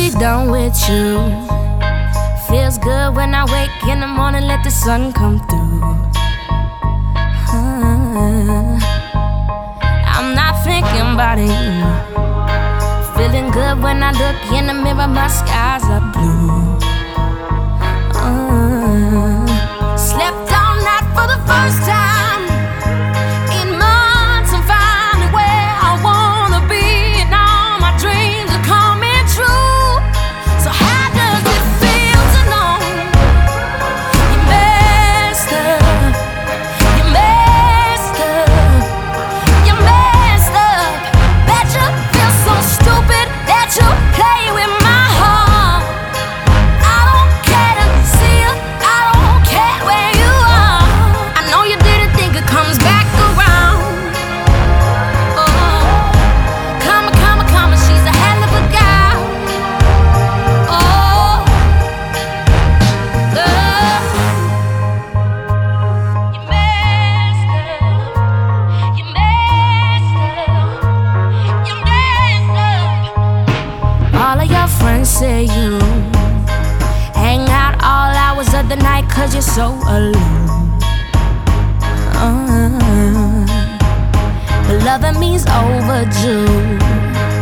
be done with you. Feels good when I wake in the morning, let the sun come through. I'm not thinking about you. Feeling good when I look in the mirror, my skies are blue. Slept all night for the first time in months. I'm finally where I wanna be, and all my dreams are coming true. So how does it feel to know you messed up? You messed up. You messed up. Bet you feel so stupid that you play with my heart. I don't care to see you. I don't care where you are. I know you didn't think it comes back around. Oh, come, she's a hell of a guy. Oh, you messed up. You messed up. You messed up. All of your friends say you hang out all hours of the night 'cause you're so alone. But loving me's overdue.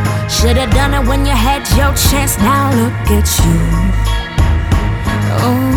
Should've done it when you had your chance. Now look at you. Oh.